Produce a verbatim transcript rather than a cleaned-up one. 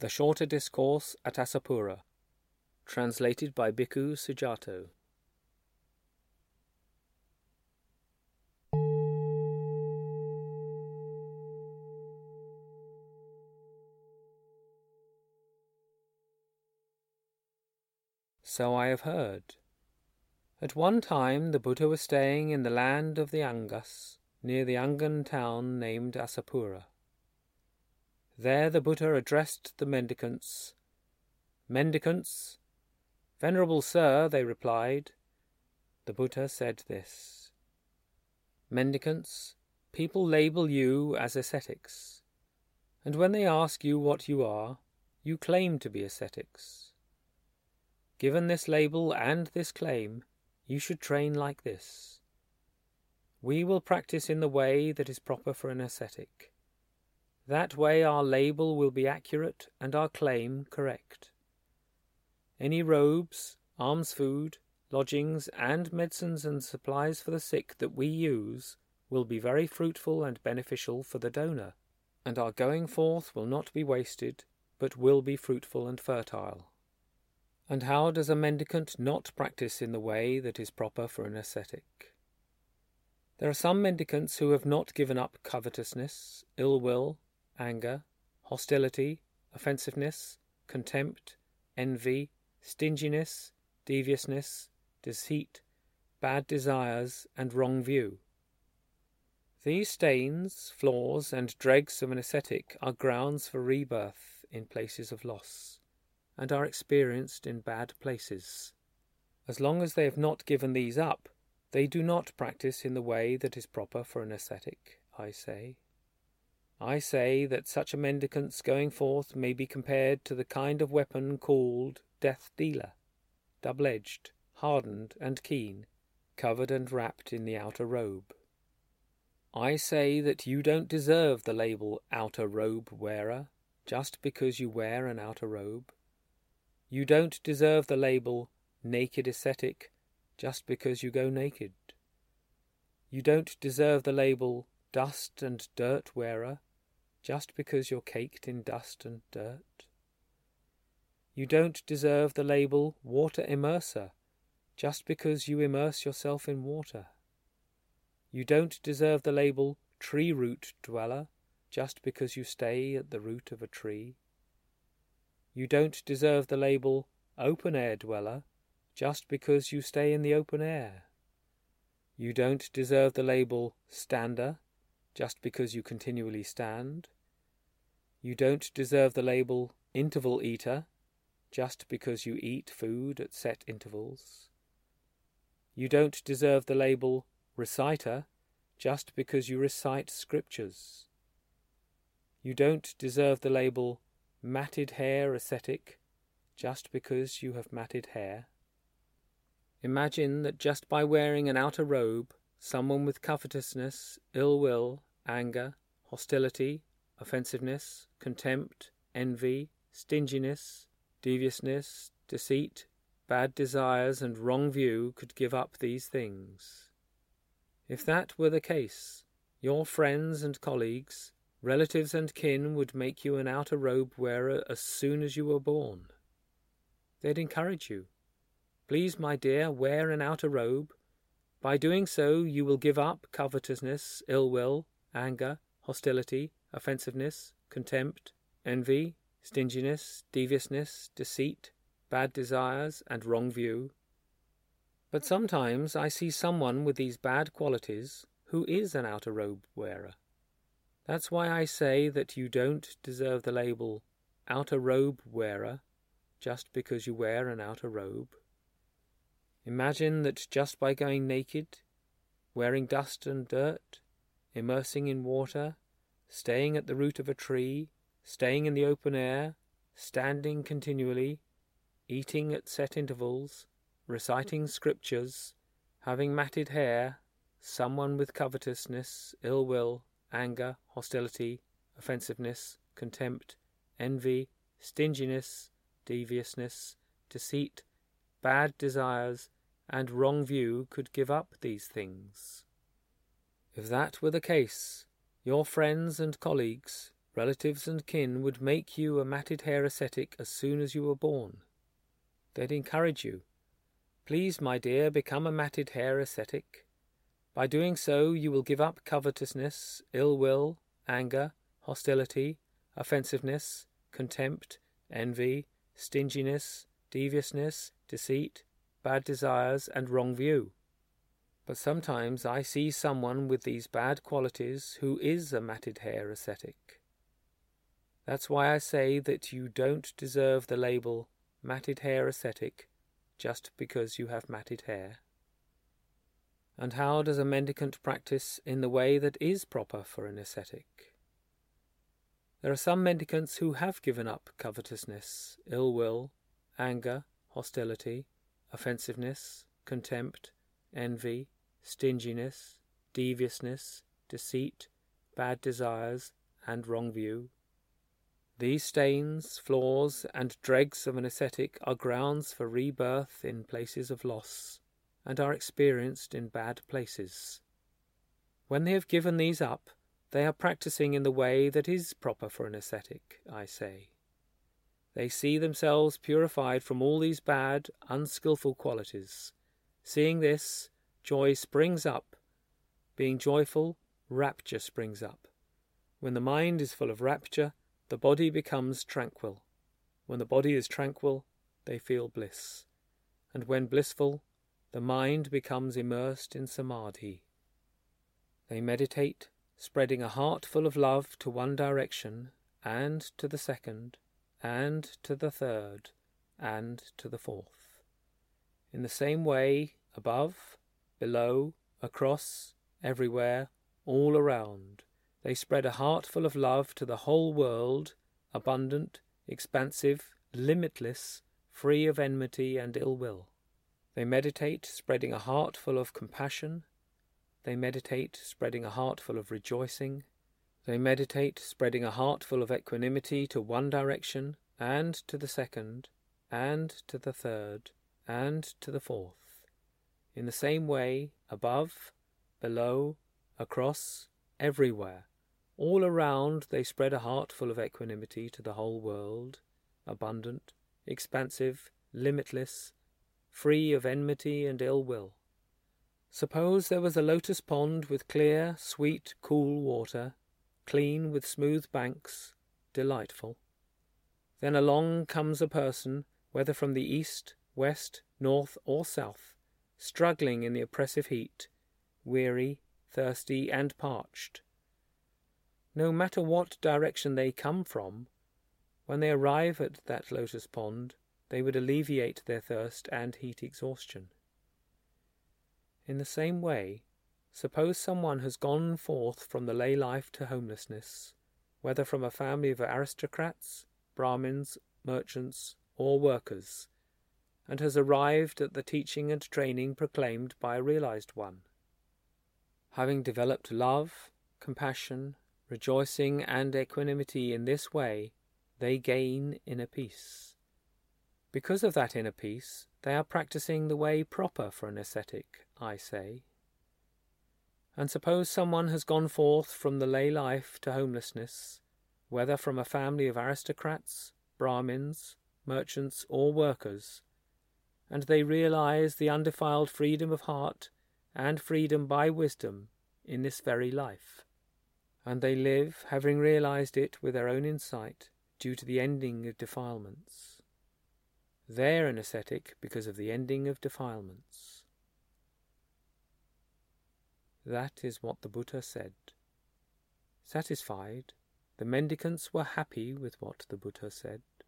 The Shorter Discourse at Asapura, translated by Bhikkhu Sujato. So I have heard. At one time the Buddha was staying in the land of the Angas, near the Angan town named Asapura. There the Buddha addressed the mendicants. Mendicants, Venerable Sir, they replied. The Buddha said this: Mendicants, people label you as ascetics, and when they ask you what you are, you claim to be ascetics. Given this label and this claim, you should train like this. We will practice in the way that is proper for an ascetic. That way our label will be accurate and our claim correct. Any robes, alms food, lodgings, and medicines and supplies for the sick that we use will be very fruitful and beneficial for the donor, and our going forth will not be wasted, but will be fruitful and fertile. And how does a mendicant not practice in the way that is proper for an ascetic? There are some mendicants who have not given up covetousness, ill will, anger, hostility, offensiveness, contempt, envy, stinginess, deviousness, deceit, bad desires, and wrong view. These stains, flaws, and dregs of an ascetic are grounds for rebirth in places of loss, and are experienced in bad places. As long as they have not given these up, they do not practice in the way that is proper for an ascetic, I say. I say that such a mendicant's going forth may be compared to the kind of weapon called death-dealer, double-edged, hardened and keen, covered and wrapped in the outer robe. I say that you don't deserve the label outer robe wearer just because you wear an outer robe. You don't deserve the label naked ascetic just because you go naked. You don't deserve the label dust and dirt wearer just because you're caked in dust and dirt. You don't deserve the label water immerser just because you immerse yourself in water. You don't deserve the label tree root dweller just because you stay at the root of a tree. You don't deserve the label open air dweller just because you stay in the open air. You don't deserve the label stander just because you continually stand. You don't deserve the label interval eater just because you eat food at set intervals. You don't deserve the label reciter just because you recite scriptures. You don't deserve the label matted hair ascetic just because you have matted hair. Imagine that just by wearing an outer robe, someone with covetousness, ill will, anger, hostility, offensiveness, contempt, envy, stinginess, deviousness, deceit, bad desires, and wrong view could give up these things. If that were the case, your friends and colleagues, relatives and kin would make you an outer robe wearer as soon as you were born. They'd encourage you. Please, my dear, wear an outer robe. By doing so, you will give up covetousness, ill will, anger, hostility, offensiveness, contempt, envy, stinginess, deviousness, deceit, bad desires, and wrong view. But sometimes I see someone with these bad qualities who is an outer robe wearer. That's why I say that you don't deserve the label outer robe wearer just because you wear an outer robe. Imagine that just by going naked, wearing dust and dirt, immersing in water, staying at the root of a tree, staying in the open air, standing continually, eating at set intervals, reciting scriptures, having matted hair, someone with covetousness, ill will, anger, hostility, offensiveness, contempt, envy, stinginess, deviousness, deceit, bad desires, and wrong view could give up these things. If that were the case, your friends and colleagues, relatives and kin would make you a matted hair ascetic as soon as you were born. They'd encourage you. Please, my dear, become a matted hair ascetic. By doing so, you will give up covetousness, ill will, anger, hostility, offensiveness, contempt, envy, stinginess, deviousness, deceit, bad desires, and wrong view. But sometimes I see someone with these bad qualities who is a matted hair ascetic. That's why I say that you don't deserve the label matted hair ascetic just because you have matted hair. And how does a mendicant practice in the way that is proper for an ascetic? There are some mendicants who have given up covetousness, ill will, anger, hostility, offensiveness, contempt, envy, stinginess, deviousness, deceit, bad desires, and wrong view. These stains, flaws, and dregs of an ascetic are grounds for rebirth in places of loss, and are experienced in bad places. When they have given these up, they are practising in the way that is proper for an ascetic, I say. They see themselves purified from all these bad, unskilful qualities. Seeing this, joy springs up. Being joyful, rapture springs up. When the mind is full of rapture, the body becomes tranquil. When the body is tranquil, they feel bliss. And when blissful, the mind becomes immersed in samadhi. They meditate, spreading a heart full of love to one direction, and to the second, and to the third, and to the fourth. In the same way, above, below, across, everywhere, all around, they spread a heart full of love to the whole world, abundant, expansive, limitless, free of enmity and ill will. They meditate, spreading a heart full of compassion. They meditate, spreading a heart full of rejoicing. They meditate, spreading a heart full of equanimity to one direction, and to the second, and to the third, and to the fourth. In the same way, above, below, across, everywhere, all around, they spread a heart full of equanimity to the whole world, abundant, expansive, limitless, free of enmity and ill will. Suppose there was a lotus pond with clear, sweet, cool water, clean with smooth banks, delightful. Then along comes a person, whether from the east, west, north, or south, struggling in the oppressive heat, weary, thirsty, and parched. No matter what direction they come from, when they arrive at that lotus pond, they would alleviate their thirst and heat exhaustion. In the same way, suppose someone has gone forth from the lay life to homelessness, whether from a family of aristocrats, Brahmins, merchants, or workers, and has arrived at the teaching and training proclaimed by a realized one. Having developed love, compassion, rejoicing, and equanimity in this way, they gain inner peace. Because of that inner peace, they are practising the way proper for an ascetic, I say. And suppose someone has gone forth from the lay life to homelessness, whether from a family of aristocrats, Brahmins, merchants, or workers, and they realize the undefiled freedom of heart and freedom by wisdom in this very life, and they live, having realized it with their own insight, due to the ending of defilements. They're an ascetic because of the ending of defilements. That is what the Buddha said. Satisfied, the mendicants were happy with what the Buddha said.